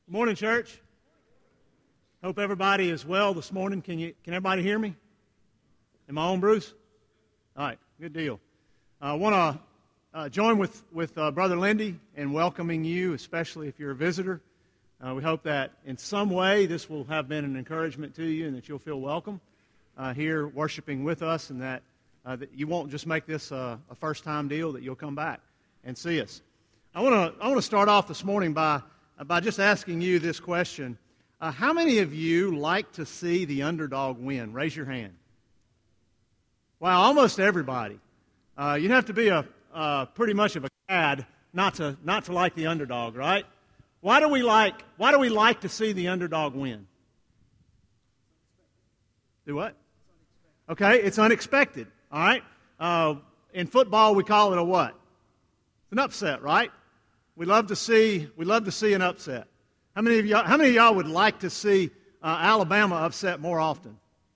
Morning, church. Hope everybody is well this morning. Can everybody hear me? Am I on, Bruce? All right, good deal. I want to join with Brother Lindy in welcoming you, especially if you're a visitor. We hope that in some way this will have been an encouragement to you and that you'll feel welcome here worshiping with us, and that you won't just make this a first-time deal, that you'll come back and see us. I want to start off this morning by just asking you this question. How many of you like to see the underdog win? Raise your hand. Wow, almost everybody. You'd have to be pretty much of a cad not to like the underdog, right? Why do we like to see the underdog win? Do what? Okay, it's unexpected. All right. In football, we call it a what? It's an upset, right? We love to see an upset. How many of y'all would like to see Alabama upset more often?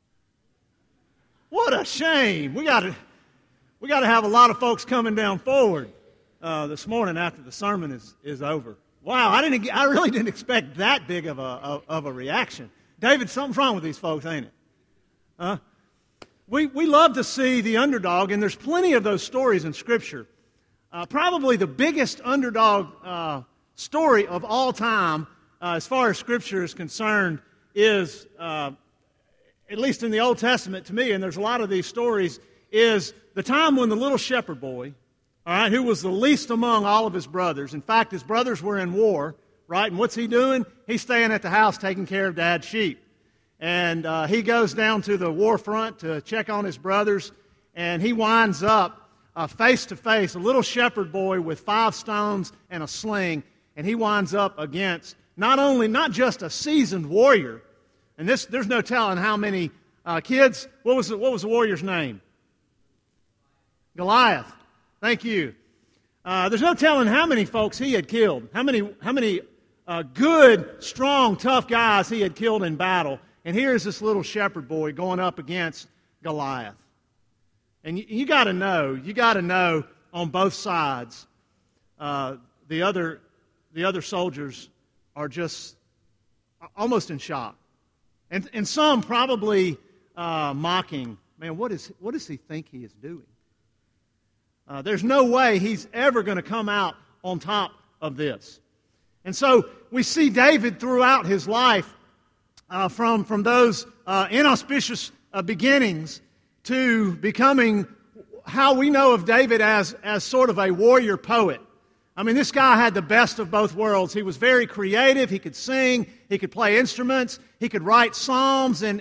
What a shame! We got to have a lot of folks coming down forward this morning after the sermon is over. Wow, I really didn't expect that big of a reaction. David, something's wrong with these folks, ain't it? We love to see the underdog, and there's plenty of those stories in Scripture. Probably the biggest underdog story of all time, as far as Scripture is concerned, is, at least in the Old Testament to me, and there's a lot of these stories, is the time when the little shepherd boy, all right, who was the least among all of his brothers. In fact, his brothers were in war, right? And what's he doing? He's staying at the house taking care of Dad's sheep. And he goes down to the war front to check on his brothers, and he winds up face to face, a little shepherd boy with 5 stones and a sling, and he winds up against not just a seasoned warrior, and there's no telling how many kids. What was the warrior's name? Goliath. Thank you. There's no telling how many folks he had killed, how many good, strong, tough guys he had killed in battle, and here's this little shepherd boy going up against Goliath. And you got to know on both sides, the other soldiers are just almost in shock, and some probably mocking. Man, what does he think he is doing? There's no way he's ever going to come out on top of this. And so we see David throughout his life, from those inauspicious beginnings to becoming how we know of David as sort of a warrior poet. I mean, this guy had the best of both worlds. He was very creative. He could sing. He could play instruments. He could write psalms and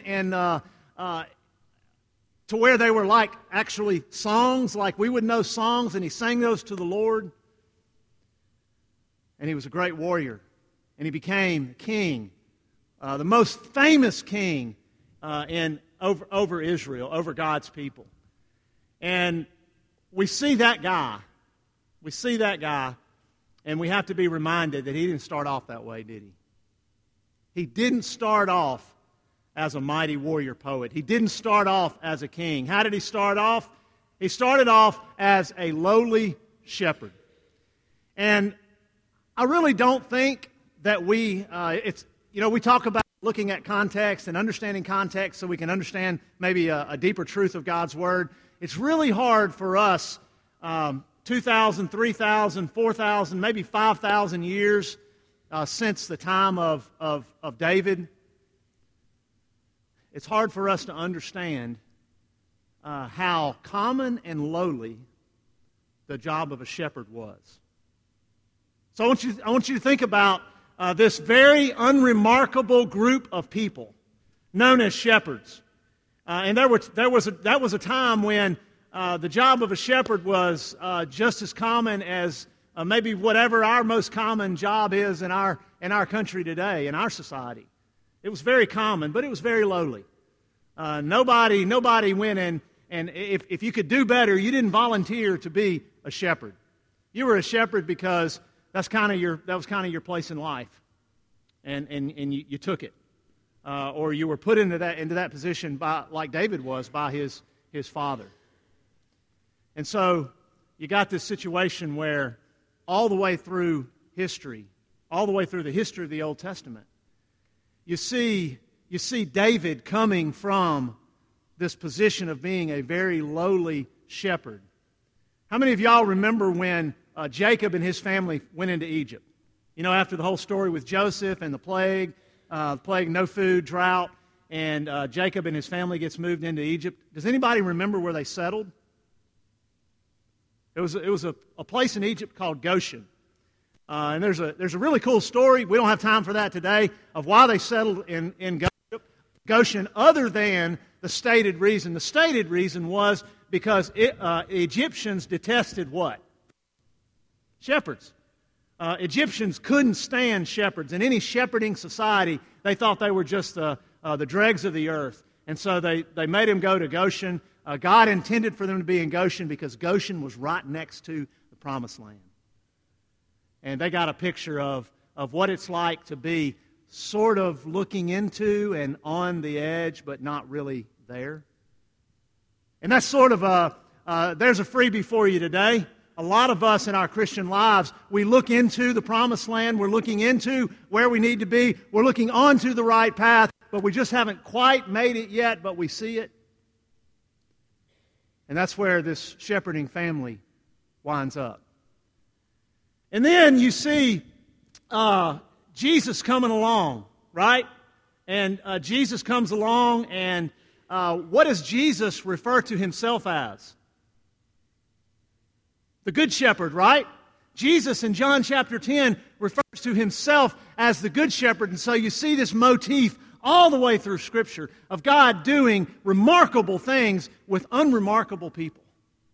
to where they were like actually songs, like we would know songs, and he sang those to the Lord. And he was a great warrior. And he became king, the most famous king over Israel, over God's people. And we see that guy, and we have to be reminded that he didn't start off that way, did he? He didn't start off as a mighty warrior poet. He didn't start off as a king. How did he start off? He started off as a lowly shepherd. And I really don't think that we talk about looking at context and understanding context so we can understand maybe a deeper truth of God's Word. It's really hard for us, 2,000, 3,000, 4,000, maybe 5,000 years since the time of David. It's hard for us to understand how common and lowly the job of a shepherd was. So I want you to think about this very unremarkable group of people known as shepherds. And that was a time when the job of a shepherd was just as common as maybe whatever our most common job is in our country today, in our society. It was very common, but it was very lowly. Nobody went in, and if you could do better, you didn't volunteer to be a shepherd. You were a shepherd because that was kind of your place in life, and you took it, or you were put into that position like David was by his father. And so you got this situation where all the way through history, all the way through the history of the Old Testament, you see David coming from this position of being a very lowly shepherd. How many of y'all remember when Jacob and his family went into Egypt? You know, after the whole story with Joseph and the plague, no food, drought, and Jacob and his family gets moved into Egypt. Does anybody remember where they settled? It was a place in Egypt called Goshen. And there's a really cool story. We don't have time for that today of why they settled in Goshen other than the stated reason. The stated reason was because Egyptians detested what? Shepherds. Egyptians couldn't stand shepherds. In any shepherding society, they thought they were just the dregs of the earth. And so they made him go to Goshen. God intended for them to be in Goshen because Goshen was right next to the Promised Land. And they got a picture of what it's like to be sort of looking into and on the edge, but not really there. And that's sort of there's a freebie for you today. A lot of us in our Christian lives, we look into the Promised Land. We're looking into where we need to be. We're looking onto the right path, but we just haven't quite made it yet, but we see it. And that's where this shepherding family winds up. And then you see Jesus coming along, right? And Jesus comes along, and what does Jesus refer to himself as? The Good Shepherd, right? Jesus in John chapter 10 refers to himself as the Good Shepherd. And so you see this motif all the way through Scripture of God doing remarkable things with unremarkable people.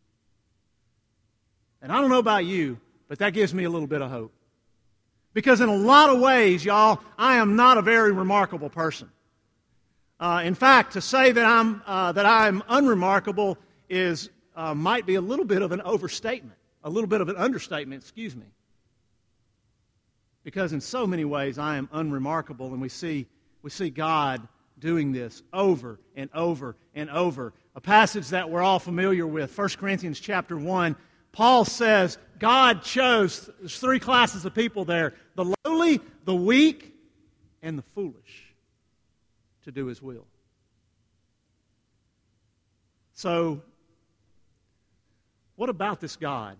And I don't know about you, but that gives me a little bit of hope. Because in a lot of ways, y'all, I am not a very remarkable person. In fact, to say that I'm unremarkable is might be a little bit of an overstatement. A little bit of an understatement, excuse me. Because in so many ways I am unremarkable, and we see God doing this over and over and over. A passage that we're all familiar with, 1 Corinthians chapter 1, Paul says God chose, there's three classes of people there, the lowly, the weak, and the foolish to do His will. So, what about this God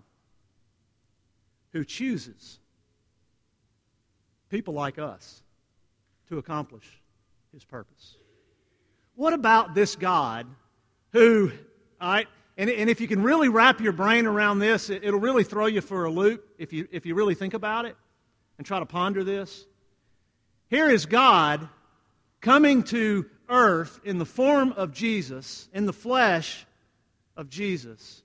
who chooses people like us to accomplish His purpose? What about this God who, all right, and if you can really wrap your brain around this, it'll really throw you for a loop if you really think about it and try to ponder this. Here is God coming to earth in the form of Jesus, in the flesh of Jesus.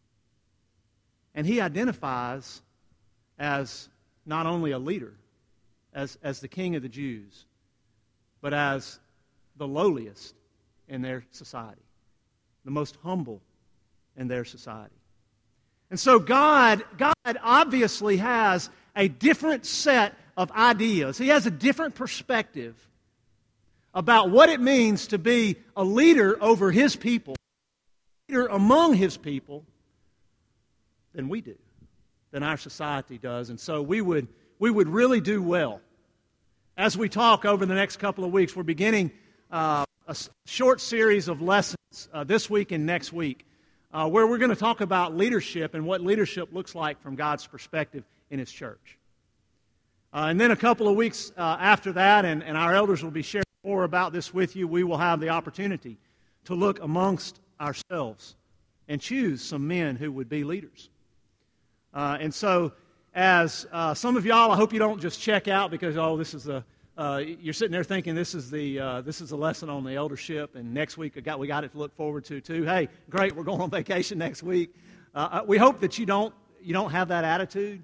And He identifies as not only a leader, as the King of the Jews, but as the lowliest in their society, the most humble in their society. And so God obviously has a different set of ideas. He has a different perspective about what it means to be a leader over His people, a leader among His people, than we do, than our society does. And so we would really do well. As we talk over the next couple of weeks, we're beginning a short series of lessons this week and next week where we're going to talk about leadership and what leadership looks like from God's perspective in His church. And then a couple of weeks after that, and our elders will be sharing more about this with you, we will have the opportunity to look amongst ourselves and choose some men who would be leaders. And so, as some of y'all, I hope you don't just check out because this is you're sitting there thinking this is a lesson on the eldership, and next week we got it to look forward to too. Hey, great, we're going on vacation next week. We hope that you don't have that attitude,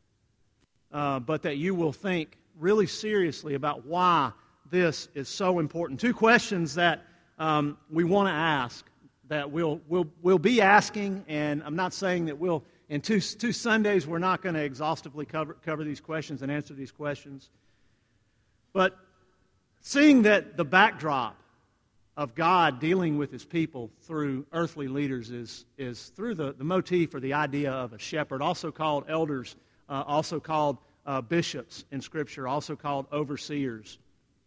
but that you will think really seriously about why this is so important. Two questions that we want to ask, that we'll be asking, and I'm not saying that we'll. In two Sundays, we're not going to exhaustively cover these questions and answer these questions. But seeing that the backdrop of God dealing with His people through earthly leaders is through the motif or the idea of a shepherd, also called elders, also called bishops in Scripture, also called overseers.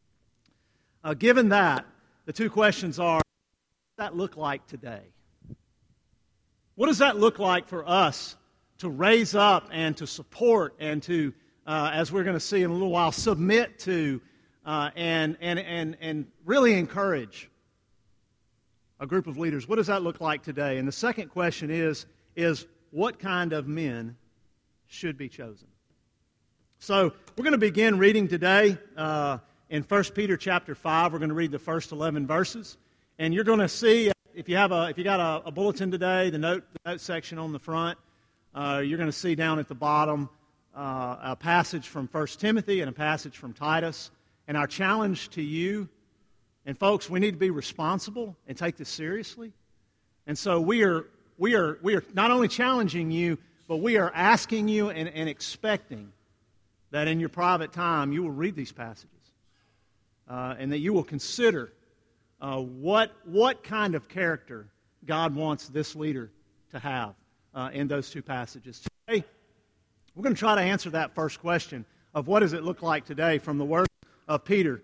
Given that, the two questions are, what does that look like today? What does that look like for us to raise up and to support and to, as we're going to see in a little while, submit to and really encourage a group of leaders? What does that look like today? And the second question is what kind of men should be chosen? So we're going to begin reading today in 1 Peter chapter 5. We're going to read the first 11 verses. And you're going to see, if you got a bulletin today, the note section on the front, you're going to see down at the bottom a passage from 1 Timothy and a passage from Titus. And our challenge to you, and folks, we need to be responsible and take this seriously. And so we are not only challenging you, but we are asking you and expecting that in your private time you will read these passages and that you will consider what kind of character God wants this leader to have in those two passages. Today, we're going to try to answer that first question of what does it look like today from the words of Peter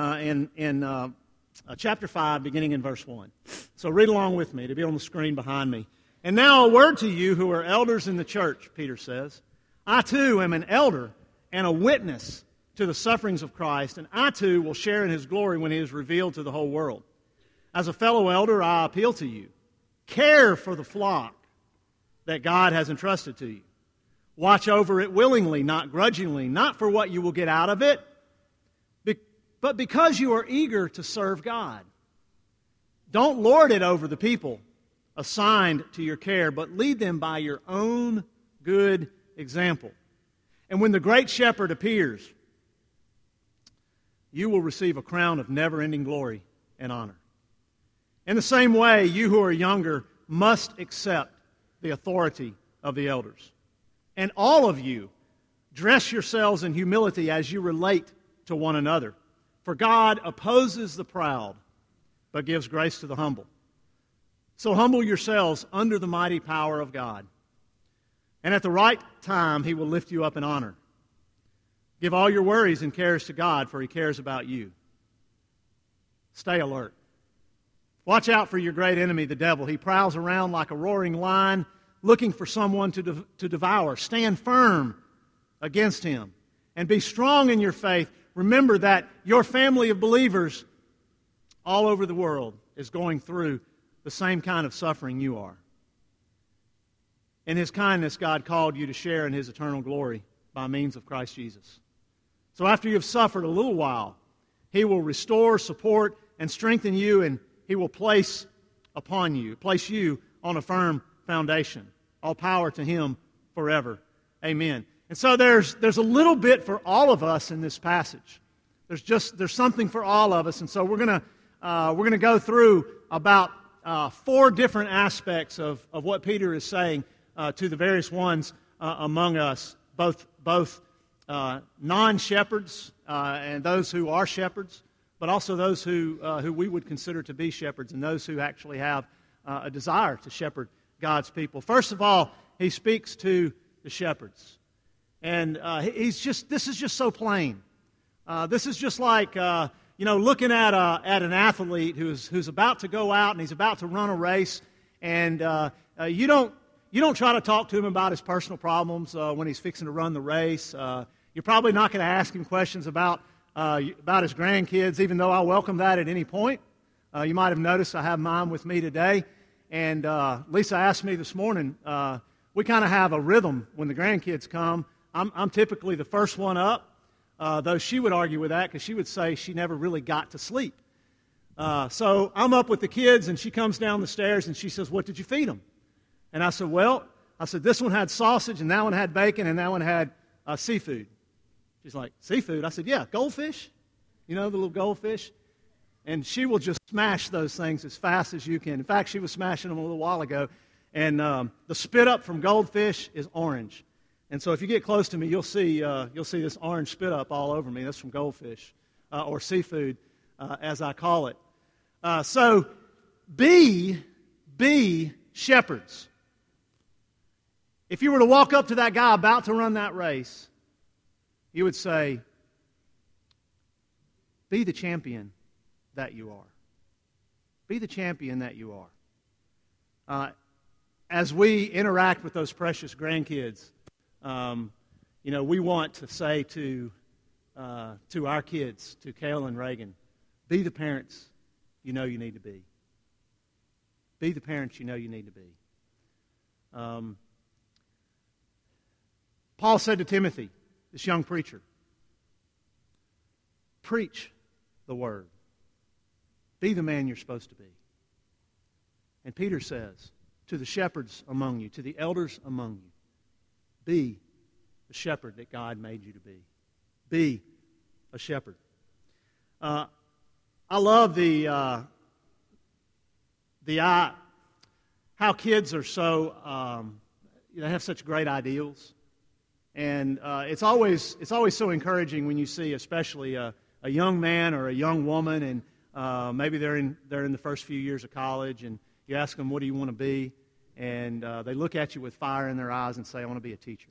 in chapter 5, beginning in verse 1. So read along with me. It'll be on the screen behind me. And now a word to you who are elders in the church, Peter says. I too am an elder and a witness to the sufferings of Christ, and I too will share in His glory when He is revealed to the whole world. As a fellow elder, I appeal to you. Care for the flock that God has entrusted to you. Watch over it willingly, not grudgingly, not for what you will get out of it, but because you are eager to serve God. Don't lord it over the people assigned to your care, but lead them by your own good example. And when the great shepherd appears, you will receive a crown of never-ending glory and honor. In the same way, you who are younger must accept the authority of the elders. And all of you, dress yourselves in humility as you relate to one another. For God opposes the proud, but gives grace to the humble. So humble yourselves under the mighty power of God. And at the right time, He will lift you up in honor. Give all your worries and cares to God, for He cares about you. Stay alert. Watch out for your great enemy, the devil. He prowls around like a roaring lion, looking for someone to devour. Stand firm against him and be strong in your faith. Remember that your family of believers all over the world is going through the same kind of suffering you are. In His kindness, God called you to share in His eternal glory by means of Christ Jesus. So after you have suffered a little while, He will restore, support, and strengthen you, and He will place you on a firm foundation. All power to Him forever. Amen. And so there's a little bit for all of us in this passage. There's something for all of us, and so we're gonna go through about 4 different aspects of what Peter is saying to the various ones among us, both non-shepherds and those who are shepherds, but also those who we would consider to be shepherds and those who actually have a desire to shepherd God's people. First of all, he speaks to the shepherds. And this is just so plain. This is just like, looking at an athlete who's about to go out and he's about to run a race, and you don't try to talk to him about his personal problems when he's fixing to run the race. You're probably not going to ask him questions about his grandkids, even though I welcome that at any point. You might have noticed I have mine with me today, and Lisa asked me this morning. We kind of have a rhythm when the grandkids come. I'm typically the first one up, though she would argue with that because she would say she never really got to sleep. So I'm up with the kids, and she comes down the stairs, and she says, "What did you feed them?" And I said, "This one had sausage, and that one had bacon, and that one had seafood." She's like, "Seafood?" I said, "Yeah, goldfish. You know, the little goldfish?" And she will just smash those things as fast as you can. In fact, she was smashing them a little while ago. And the spit up from goldfish is orange. And so if you get close to me, you'll see this orange spit up all over me. That's from goldfish or seafood, as I call it. So be shepherds. If you were to walk up to that guy about to run that race you would say, be the champion that you are. Be the champion that you are. As we interact with those precious grandkids, we want to say to our kids, to Kayla and Reagan, be the parents you know you need to be. Be the parents you know you need to be. Paul said to Timothy, this young preacher, preach the word. Be the man you're supposed to be. And Peter says to the shepherds among you, to the elders among you, be the shepherd that God made you to be. Be a shepherd. I love how kids are so they have such great ideals, and it's always so encouraging when you see, especially a young man or a young woman, and maybe they're in the first few years of college, and you ask them, what do you want to be? And they look at you with fire in their eyes and say, I want to be a teacher.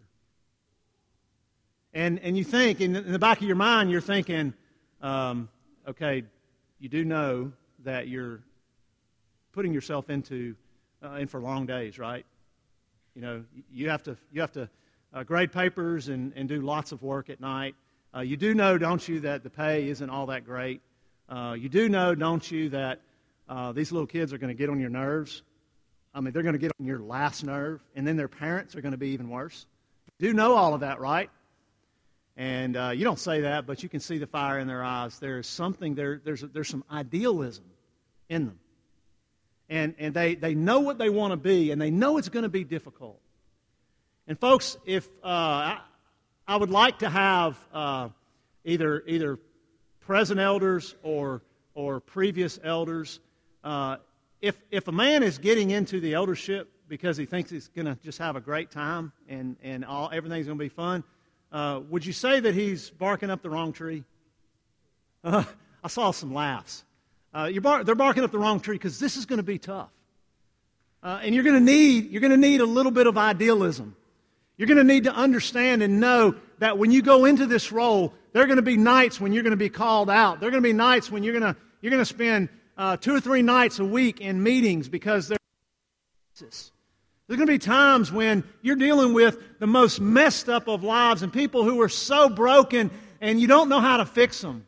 And you think, in the back of your mind, you're thinking, okay, you do know that you're putting yourself in for long days, right? You have to grade papers and do lots of work at night. You do know, don't you, that the pay isn't all that great. You do know, don't you, that these little kids are going to get on your nerves. I mean, they're going to get on your last nerve, and then their parents are going to be even worse. You do know all of that, right? And you don't say that, but you can see the fire in their eyes. There's something there. There's some idealism in them, and they know what they want to be, and they know it's going to be difficult. And folks, if I would like to have either present elders or previous elders, if a man is getting into the eldership because he thinks he's going to just have a great time and everything's going to be fun, would you say that he's barking up the wrong tree? I saw some laughs. They're barking up the wrong tree because this is going to be tough, and you're going to need a little bit of idealism. You're going to need to understand and know that when you go into this role, there are going to be nights when you're going to be called out. There are going to be nights when you're going to spend 2 or 3 nights a week in meetings because there's going to be times when you're dealing with the most messed up of lives and people who are so broken and you don't know how to fix them.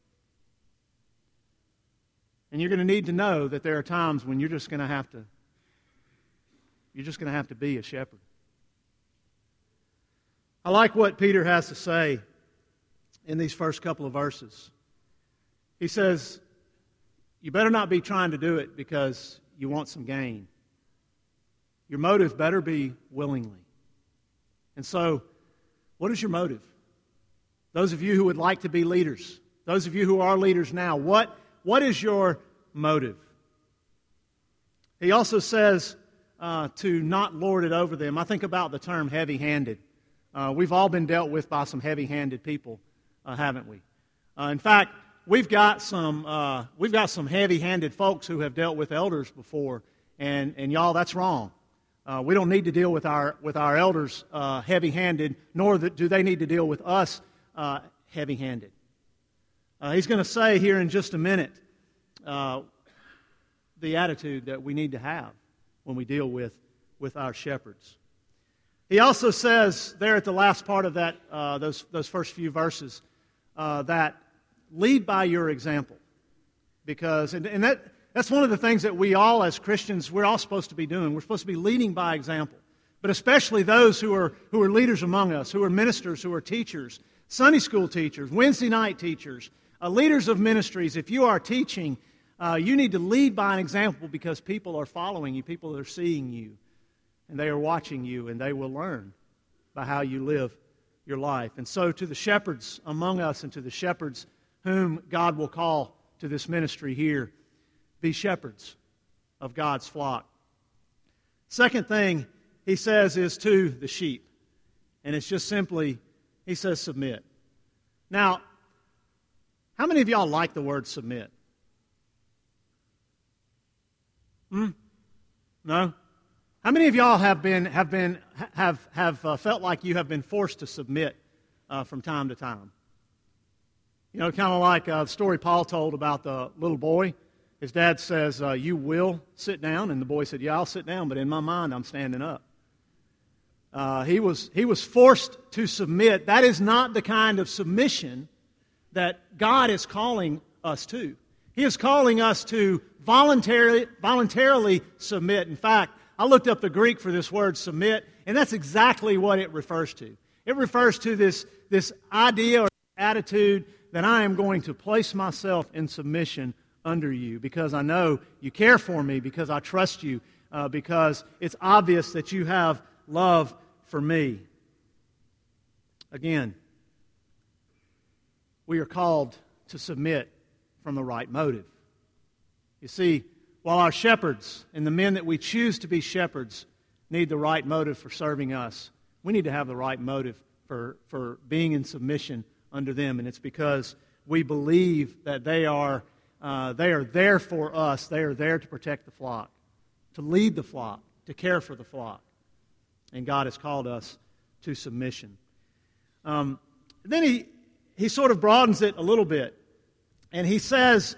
And you're going to need to know that there are times when you're just going to have to be a shepherd. I like what Peter has to say in these first couple of verses. He says, you better not be trying to do it because you want some gain. Your motive better be willingly. And so, what is your motive? Those of you who would like to be leaders, those of you who are leaders now, what is your motive? He also says to not lord it over them. I think about the term heavy-handed. We've all been dealt with by some heavy-handed people, haven't we? In fact, we've got some heavy-handed folks who have dealt with elders before, and y'all, that's wrong. We don't need to deal with our elders heavy-handed, nor do they need to deal with us heavy-handed. He's going to say here in just a minute the attitude that we need to have when we deal with our shepherds. He also says there at the last part of that those first few verses that lead by your example, because that's one of the things that we all as Christians we're all supposed to be doing. We're supposed to be leading by example, but especially those who are leaders among us, who are ministers, who are teachers, Sunday school teachers, Wednesday night teachers, leaders of ministries. If you are teaching, you need to lead by an example because people are following you, people are seeing you. And they are watching you, and they will learn by how you live your life. And so to the shepherds among us and to the shepherds whom God will call to this ministry here, be shepherds of God's flock. Second thing he says is to the sheep. And it's just simply, he says submit. Now, how many of y'all like the word submit? No? How many of y'all have felt like you have been forced to submit from time to time. You know, kind of like the story Paul told about the little boy. His dad says, you will sit down. And the boy said, yeah, I'll sit down, but in my mind, I'm standing up. He was forced to submit. That is not the kind of submission that God is calling us to. He is calling us to voluntarily submit. In fact, I looked up the Greek for this word submit, and that's exactly what it refers to. It refers to this idea or attitude that I am going to place myself in submission under you because I know you care for me, because I trust you, because it's obvious that you have love for me. Again, we are called to submit from the right motive. You see, while our shepherds and the men that we choose to be shepherds need the right motive for serving us, we need to have the right motive for being in submission under them. And it's because we believe that they are there for us. They are there to protect the flock, to lead the flock, to care for the flock. And God has called us to submission. Then he sort of broadens it a little bit. And he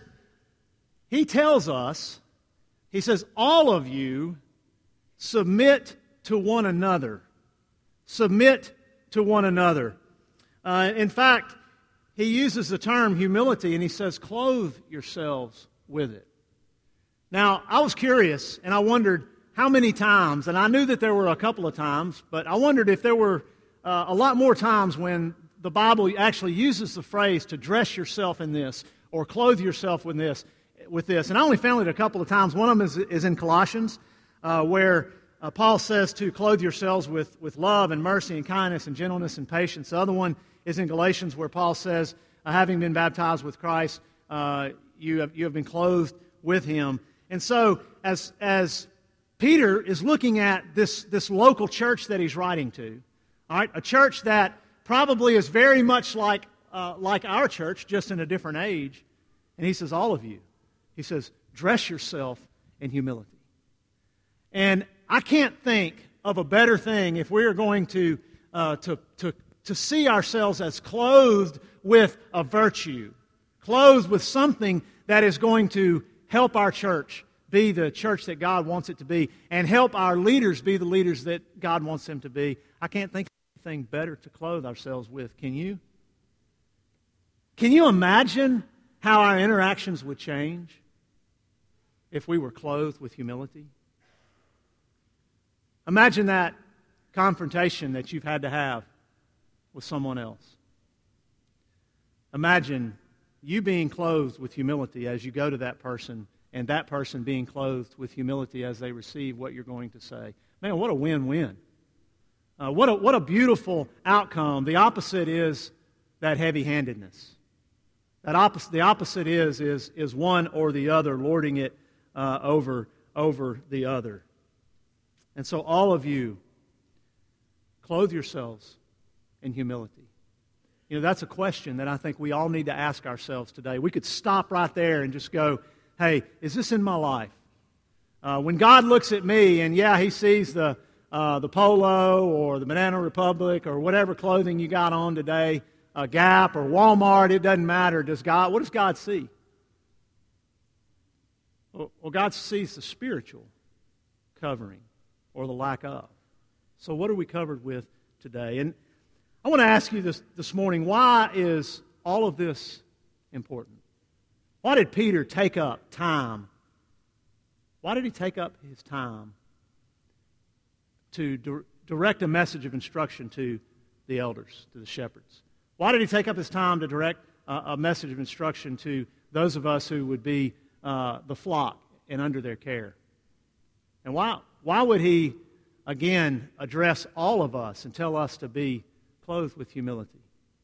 tells us, all of you submit to one another. Submit to one another. In fact, he uses the term humility, and he says, clothe yourselves with it. Now, I was curious, and I wondered how many times, and I knew that there were a couple of times, but I wondered if there were a lot more times when the Bible actually uses the phrase to dress yourself in this or clothe yourself with this. And I only found it a couple of times. One of them is in Colossians, where Paul says to clothe yourselves with love and mercy and kindness and gentleness and patience. The other one is in Galatians, where Paul says, having been baptized with Christ, you have been clothed with Him. And so, as Peter is looking at this local church that he's writing to, all right, a church that probably is very much like our church, just in a different age. And he says, all of you. He says, dress yourself in humility. And I can't think of a better thing if we are going to see ourselves as clothed with a virtue, clothed with something that is going to help our church be the church that God wants it to be, and help our leaders be the leaders that God wants them to be. I can't think of anything better to clothe ourselves with. Can you? Can you imagine how our interactions would change if we were clothed with humility? Imagine that confrontation that you've had to have with someone else. Imagine you being clothed with humility as you go to that person, and that person being clothed with humility as they receive what you're going to say. Man, what a win-win. What a beautiful outcome. The opposite is that heavy-handedness. The opposite is one or the other, lording it over the other. And so all of you, clothe yourselves in humility. You know, that's a question that I think we all need to ask ourselves today. We could stop right there and just go, hey, is this in my life? When God looks at me, and yeah, He sees the Polo or the Banana Republic or whatever clothing you got on today, Gap or Walmart, it doesn't matter. What does God see? Well, God sees the spiritual covering or the lack of. So what are we covered with today? And I want to ask you this morning, why is all of this important? Why did Peter take up time? Why did he take up his time to direct a message of instruction to the elders, to the shepherds? Why did he take up his time to direct a message of instruction to those of us who would be the flock and under their care? And why would he, again, address all of us and tell us to be clothed with humility?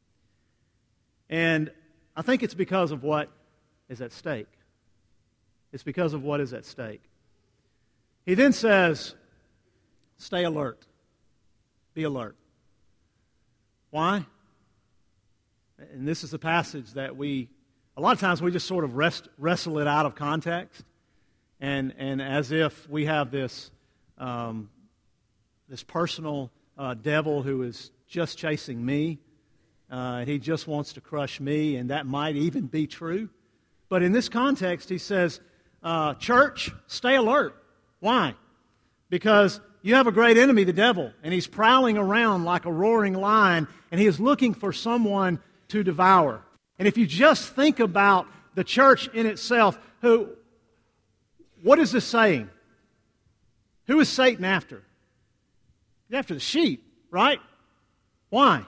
And I think it's because of what is at stake. It's because of what is at stake. He then says, stay alert. Be alert. Why? And this is a passage that a lot of times we just sort of wrestle it out of context, and as if we have this personal devil who is just chasing me, and he just wants to crush me, and that might even be true. But in this context, he says, church, stay alert. Why? Because you have a great enemy, the devil, and he's prowling around like a roaring lion, and he is looking for someone to devour. And if you just think about the church in itself, what is this saying? Who is Satan after? He's after the sheep, right? Why?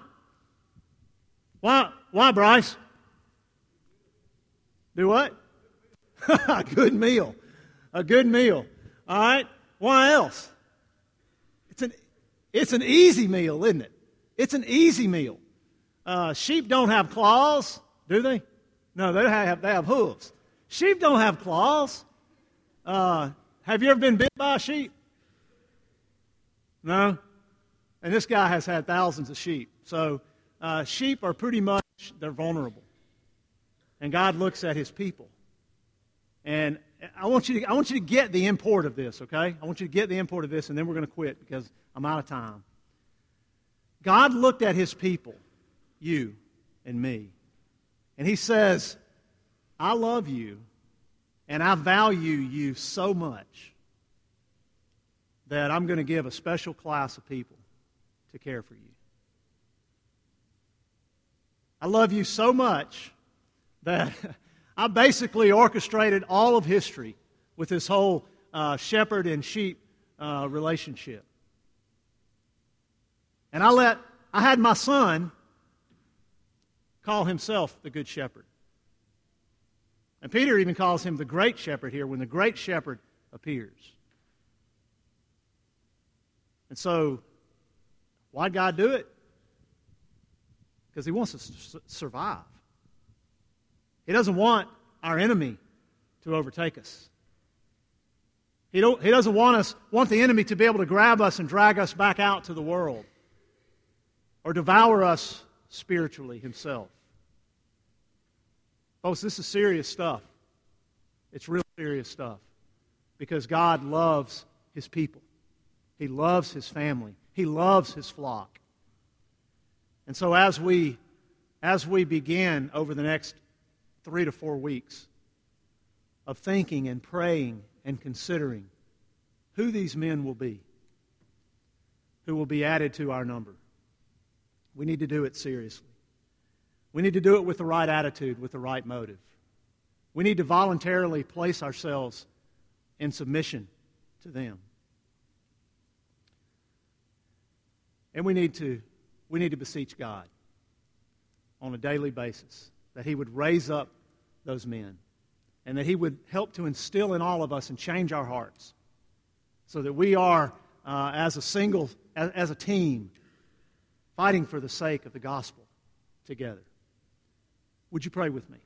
Why, Bryce? Do what? A good meal. A good meal. All right? Why else? It's an easy meal, isn't it? It's an easy meal. Sheep don't have claws, do they? No, they have hooves. Sheep don't have claws. Have you ever been bit by a sheep? No? And this guy has had thousands of sheep. So sheep are pretty much, they're vulnerable. And God looks at his people. And I want you to get the import of this, okay? I want you to get the import of this, and then we're going to quit because I'm out of time. God looked at his people, you and me, and he says, I love you, and I value you so much that I'm going to give a special class of people to care for you. I love you so much that I basically orchestrated all of history with this whole shepherd and sheep relationship. And I had my son call himself the Good Shepherd. And Peter even calls him the Great Shepherd here when the Great Shepherd appears. And so, why'd God do it? Because he wants us to survive. He doesn't want our enemy to overtake us. He doesn't want the enemy to be able to grab us and drag us back out to the world or devour us spiritually himself. Folks, this is serious stuff. It's real serious stuff because God loves his people. He loves his family. He loves his flock. And so as we begin over the next 3 to 4 weeks of thinking and praying and considering who these men will be, who will be added to our number, we need to do it seriously. We need to do it with the right attitude, with the right motive. We need to voluntarily place ourselves in submission to them. And we need to beseech God on a daily basis that he would raise up those men and that he would help to instill in all of us and change our hearts so that we are, as a team, fighting for the sake of the gospel together. Would you pray with me?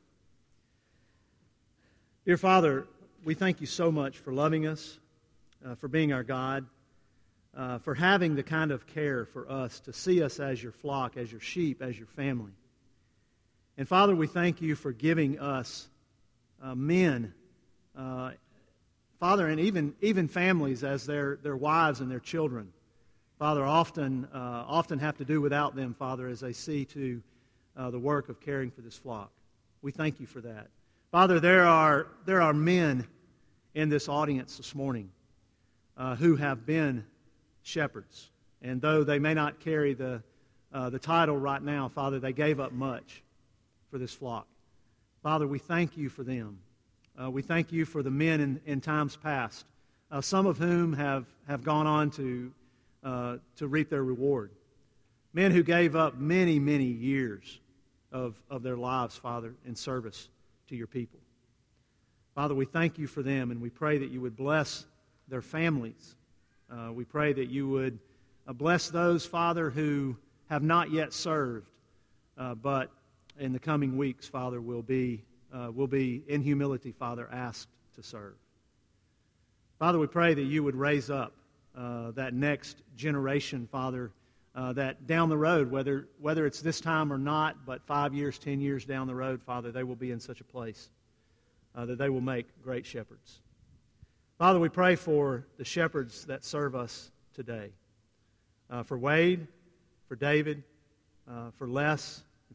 Dear Father, we thank you so much for loving us, for being our God, for having the kind of care for us, to see us as your flock, as your sheep, as your family. And Father, we thank you for giving us men, Father, and even families as their wives and their children. Father, often have to do without them, Father, as they see to the work of caring for this flock. We thank you for that. Father, there are men in this audience this morning who have been shepherds. And though they may not carry the title right now, Father, they gave up much for this flock. Father, we thank you for them. We thank you for the men in times past, some of whom have gone on to reap their reward. Men who gave up many, many years of their lives, Father, in service to your people. Father, we thank you for them, and we pray that you would bless their families. We pray that you would bless those, Father, who have not yet served, but in the coming weeks, Father, will be in humility, Father, asked to serve. Father, we pray that you would raise up that next generation, Father, that down the road, whether it's this time or not, but 5 years, 10 years down the road, Father, they will be in such a place that they will make great shepherds. Father, we pray for the shepherds that serve us today. For Wade, for David, for Les, and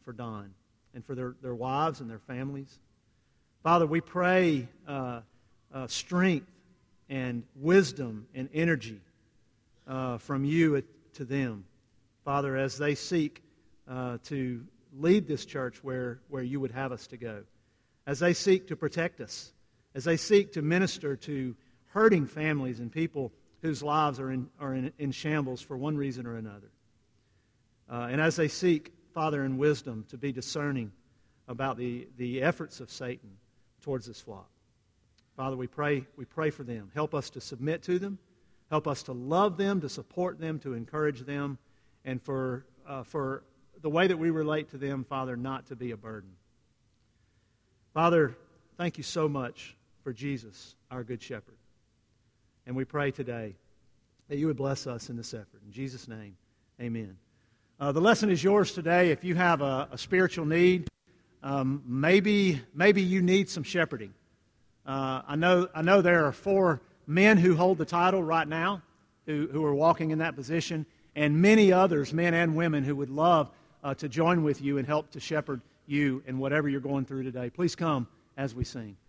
for Don and for their wives and their families. Father, we pray strength and wisdom and energy from you to them, Father, as they seek to lead this church where you would have us to go, as they seek to protect us, as they seek to minister to hurting families and people whose lives are in shambles for one reason or another. And as they seek, Father, in wisdom to be discerning about the efforts of Satan towards this flock. Father, we pray for them. Help us to submit to them. Help us to love them, to support them, to encourage them, and for the way that we relate to them, Father, not to be a burden. Father, thank you so much for Jesus, our Good Shepherd. And we pray today that you would bless us in this effort. In Jesus' name, amen. The lesson is yours today. If you have a spiritual need, maybe you need some shepherding. I know there are 4 men who hold the title right now, who are walking in that position, and many others, men and women, who would love to join with you and help to shepherd you in whatever you're going through today. Please come as we sing.